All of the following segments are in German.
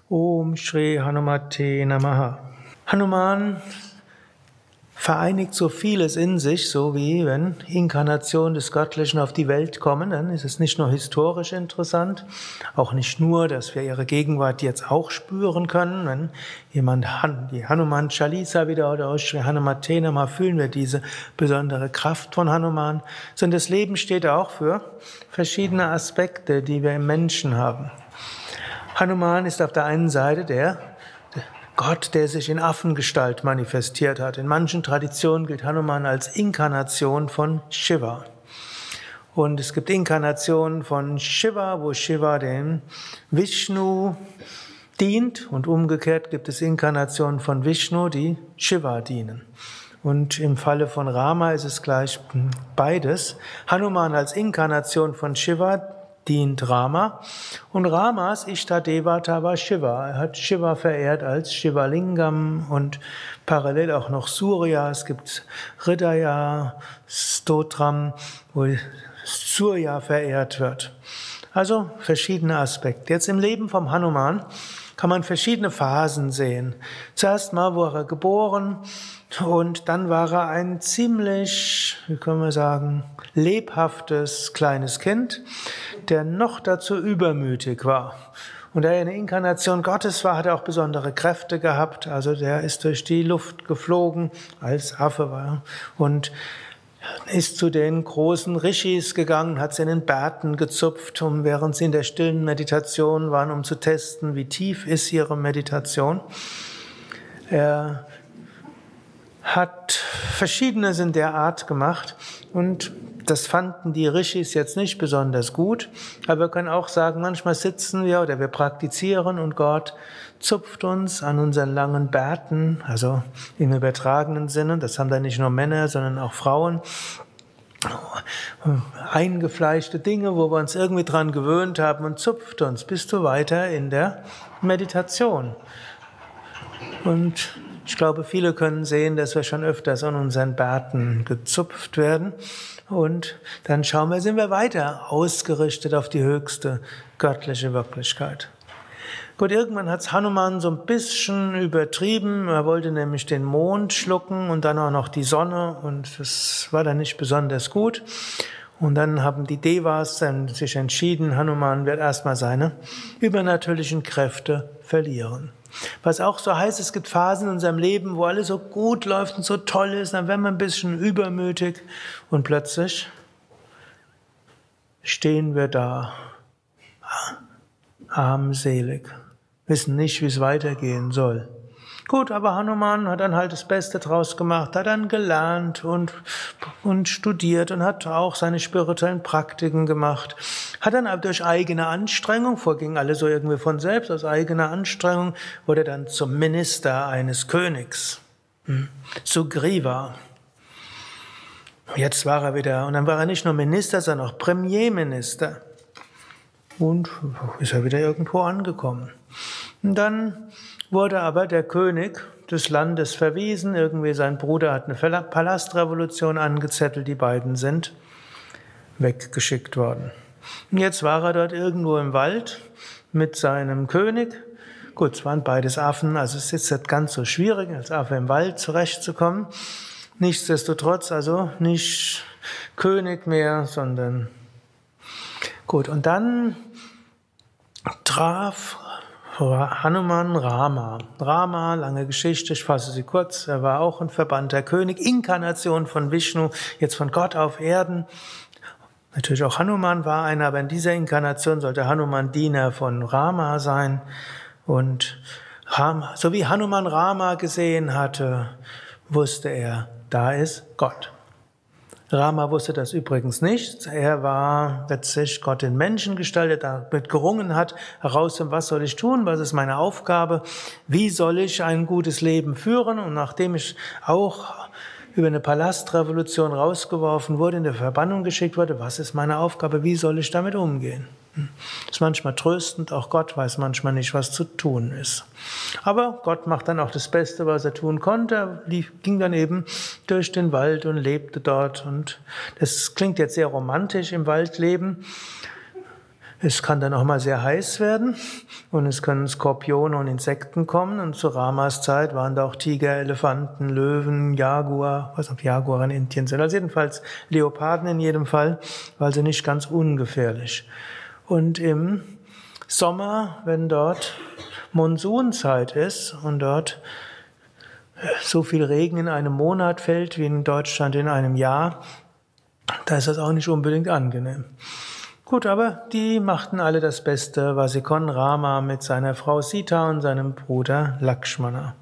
Om Shri Hanumate Namaha. Hanuman vereinigt so vieles in sich, so wie wenn Inkarnationen des Göttlichen auf die Welt kommen, dann ist es nicht nur historisch interessant, auch nicht nur, dass wir ihre Gegenwart jetzt auch spüren können. Wenn jemand die Hanuman Chalisa wieder oder Shri Hanumate Namaha fühlen wir diese besondere Kraft von Hanuman, sondern das Leben steht auch für verschiedene Aspekte, die wir im Menschen haben. Hanuman ist auf der einen Seite der Gott, der sich in Affengestalt manifestiert hat. In manchen Traditionen gilt Hanuman als Inkarnation von Shiva. Und es gibt Inkarnationen von Shiva, wo Shiva dem Vishnu dient, und umgekehrt gibt es Inkarnationen von Vishnu, die Shiva dienen. Und im Falle von Rama ist es gleich beides. Hanuman als Inkarnation von Shiva dient Rama, und Ramas Ishtadevata war Shiva. Er hat Shiva verehrt als Shivalingam und parallel auch noch Surya. Es gibt Hridaya Stotram, wo Surya verehrt wird. Also verschiedene Aspekte. Jetzt im Leben vom Hanuman kann man verschiedene Phasen sehen. Zuerst mal wurde er geboren, und dann war er ein ziemlich, wie können wir sagen, lebhaftes kleines Kind, der noch dazu übermütig war. Und da er eine Inkarnation Gottes war, hat er auch besondere Kräfte gehabt. Also der ist durch die Luft geflogen, als Affe war, und ist zu den großen Rishis gegangen, hat sie in den Bärten gezupft, während sie in der stillen Meditation waren, um zu testen, wie tief ist ihre Meditation. Er hat Verschiedenes in der Art gemacht, und das fanden die Rishis jetzt nicht besonders gut. Aber wir können auch sagen, manchmal sitzen wir oder wir praktizieren und Gott zupft uns an unseren langen Bärten, also im übertragenen Sinne. Das haben dann nicht nur Männer, sondern auch Frauen. Eingefleischte Dinge, wo wir uns irgendwie dran gewöhnt haben, und zupft uns. Bist du weiter in der Meditation? Und ich glaube, viele können sehen, dass wir schon öfters an unseren Bärten gezupft werden. Und dann schauen wir, sind wir weiter ausgerichtet auf die höchste göttliche Wirklichkeit. Gut, irgendwann hat Hanuman so ein bisschen übertrieben. Er wollte nämlich den Mond schlucken und dann auch noch die Sonne, und das war dann nicht besonders gut. Und dann haben die Devas sich entschieden, Hanuman wird erstmal seine übernatürlichen Kräfte verlieren. Was auch so heißt, es gibt Phasen in unserem Leben, wo alles so gut läuft und so toll ist, dann werden wir ein bisschen übermütig und plötzlich stehen wir da, armselig, wissen nicht, wie es weitergehen soll. Gut, aber Hanuman hat dann halt das Beste draus gemacht, hat dann gelernt und studiert und hat auch seine spirituellen Praktiken gemacht. Hat dann aber durch eigene Anstrengung, vorging alles so irgendwie von selbst, aus eigener Anstrengung, wurde dann zum Minister eines Königs, Sugriva. Jetzt war er wieder, und dann war er nicht nur Minister, sondern auch Premierminister. Und ist er wieder irgendwo angekommen. Und dann wurde aber der König des Landes verwiesen. Irgendwie sein Bruder hat eine Palastrevolution angezettelt. Die beiden sind weggeschickt worden. Und jetzt war er dort irgendwo im Wald mit seinem König. Gut, es waren beides Affen, also es ist jetzt nicht ganz so schwierig, als Affe im Wald zurechtzukommen. Nichtsdestotrotz, also nicht König mehr, sondern gut. Und dann traf Hanuman Rama. Rama, lange Geschichte, ich fasse sie kurz. Er war auch ein verbannter König, Inkarnation von Vishnu, jetzt von Gott auf Erden. Natürlich auch Hanuman war einer, aber in dieser Inkarnation sollte Hanuman Diener von Rama sein. Und Rama, so wie Hanuman Rama gesehen hatte, wusste er, da ist Gott. Rama wusste das übrigens nicht. Er war letztlich Gott in Menschengestalt, der damit gerungen hat, herauszufinden, was soll ich tun, was ist meine Aufgabe, wie soll ich ein gutes Leben führen. Und nachdem ich auch über eine Palastrevolution rausgeworfen wurde, in der Verbannung geschickt wurde, was ist meine Aufgabe, wie soll ich damit umgehen? Das ist manchmal tröstend, auch Gott weiß manchmal nicht, was zu tun ist. Aber Gott macht dann auch das Beste, was er tun konnte. Er ging dann eben durch den Wald und lebte dort. Und das klingt jetzt sehr romantisch im Waldleben. Es kann dann auch mal sehr heiß werden und es können Skorpione und Insekten kommen und zu Ramas Zeit waren da auch Tiger, Elefanten, Löwen, Jaguar, was ob Jaguar in Indien sind, also jedenfalls Leoparden in jedem Fall, weil sie nicht ganz ungefährlich. Und im Sommer, wenn dort Monsunzeit ist und dort so viel Regen in einem Monat fällt wie in Deutschland in einem Jahr, da ist das auch nicht unbedingt angenehm. Gut, aber die machten alle das Beste, was sie konnten. Rama mit seiner Frau Sita und seinem Bruder Lakshmana.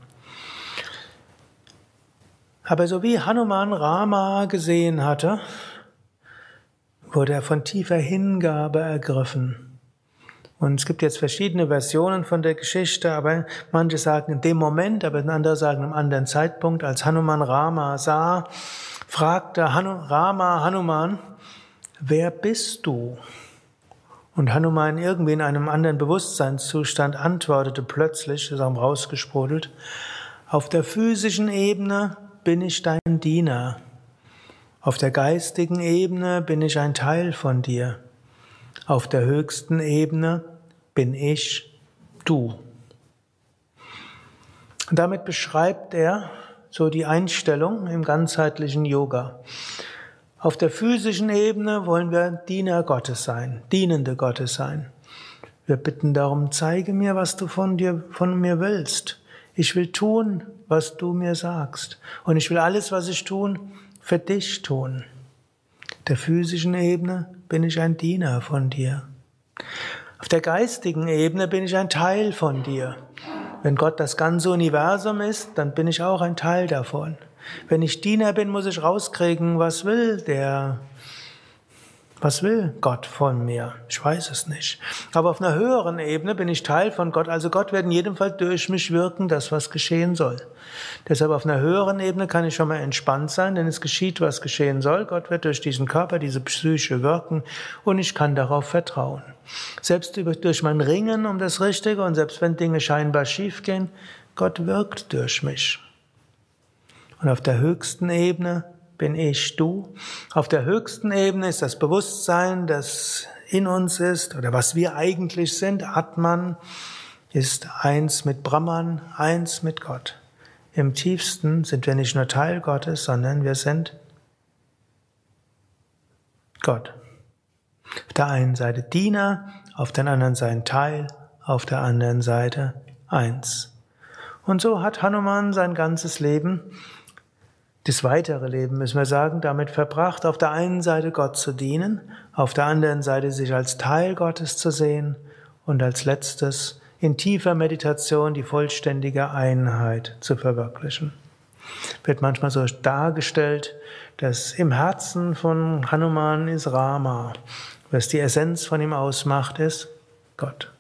Aber so wie Hanuman Rama gesehen hatte, wurde er von tiefer Hingabe ergriffen. Und es gibt jetzt verschiedene Versionen von der Geschichte, aber manche sagen in dem Moment, aber andere sagen am anderen Zeitpunkt, als Hanuman Rama sah, fragte Rama Hanuman, wer bist du? Und Hanuman irgendwie in einem anderen Bewusstseinszustand antwortete plötzlich, ist auch rausgesprudelt, auf der physischen Ebene bin ich dein Diener. Auf der geistigen Ebene bin ich ein Teil von dir. Auf der höchsten Ebene bin ich du. Und damit beschreibt er so die Einstellung im ganzheitlichen Yoga. Auf der physischen Ebene wollen wir Diener Gottes sein, Dienende Gottes sein. Wir bitten darum, zeige mir, was du von mir willst. Ich will tun, was du mir sagst. Und ich will alles, was ich tun, für dich tun. Auf der physischen Ebene bin ich ein Diener von dir. Auf der geistigen Ebene bin ich ein Teil von dir. Wenn Gott das ganze Universum ist, dann bin ich auch ein Teil davon. Wenn ich Diener bin, muss ich rauskriegen, was will Gott von mir? Ich weiß es nicht. Aber auf einer höheren Ebene bin ich Teil von Gott. Also Gott wird in jedem Fall durch mich wirken, das, was geschehen soll. Deshalb auf einer höheren Ebene kann ich schon mal entspannt sein, denn es geschieht, was geschehen soll. Gott wird durch diesen Körper, diese Psyche wirken und ich kann darauf vertrauen. Selbst durch mein Ringen um das Richtige und selbst wenn Dinge scheinbar schief gehen, Gott wirkt durch mich. Und auf der höchsten Ebene bin ich du. Auf der höchsten Ebene ist das Bewusstsein, das in uns ist, oder was wir eigentlich sind. Atman ist eins mit Brahman, eins mit Gott. Im tiefsten sind wir nicht nur Teil Gottes, sondern wir sind Gott. Auf der einen Seite Diener, auf der anderen Seite Teil, auf der anderen Seite eins. Und so hat Hanuman sein ganzes Leben, das weitere Leben, müssen wir sagen, damit verbracht, auf der einen Seite Gott zu dienen, auf der anderen Seite sich als Teil Gottes zu sehen und als letztes in tiefer Meditation die vollständige Einheit zu verwirklichen. Wird manchmal so dargestellt, dass im Herzen von Hanuman ist Rama, was die Essenz von ihm ausmacht, ist Gott.